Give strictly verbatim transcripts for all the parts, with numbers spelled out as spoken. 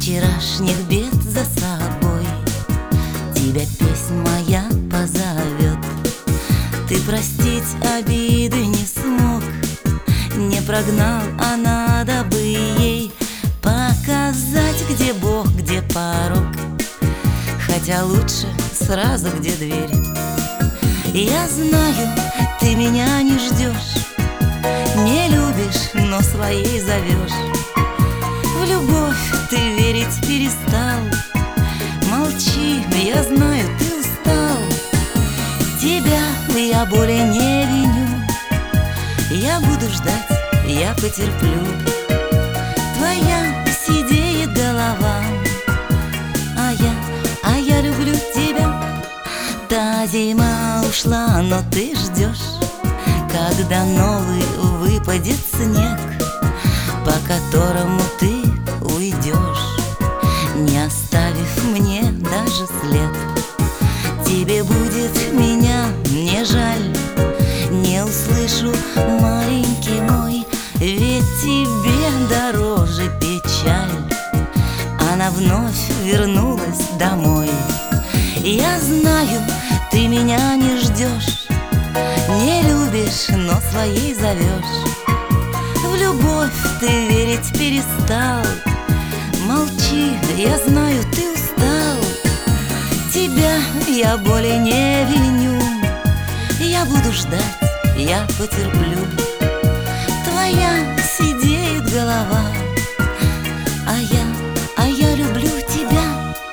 вчерашних бед за собой. Тебя песнь моя позовет. Ты простить обиды не смог, не прогнал, а надо бы ей показать, где Бог, где порог. Хотя лучше сразу, где дверь. Я знаю, ты меня не ждешь, не любишь, но своей зовешь. В любовь ты верить перестал. Молчи, я знаю, ты устал. Тебя я более не виню. Я буду ждать, я потерплю. Твоя сидеет голова, а я, а я люблю тебя. Та зима ушла, но ты ждешь, когда новый выпадет снег, по которому ты уйдешь, не оставив мне даже след. Тебе будет меня не жаль, не услышу, маленький мой, ведь тебе дороже печаль. Она вновь вернулась домой. Я знаю, ты меня не ждешь, не любишь, но своей зовешь. В любовь ты верить перестал. Молчи, я знаю, ты устал. Тебя я более не виню. Я буду ждать, я потерплю. Твоя сидеет голова, а я, а я люблю тебя.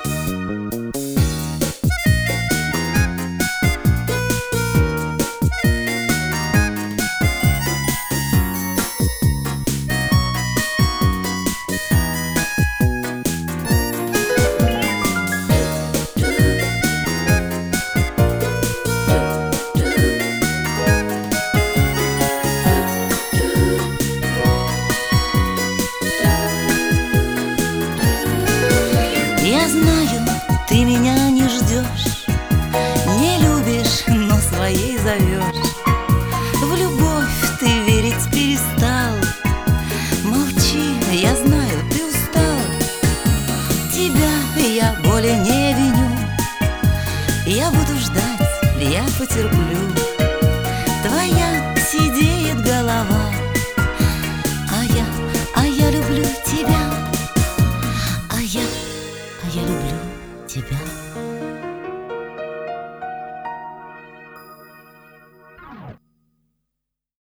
Я знаю, ты меня не ждешь, не любишь, но своей зовешь. В любовь ты верить перестал. Молчи, я знаю, ты устал. Тебя я более не виню. Я буду ждать, я потерплю. Твоя сидеет голова, а я, а я люблю тебя. А я, а я люблю тебя.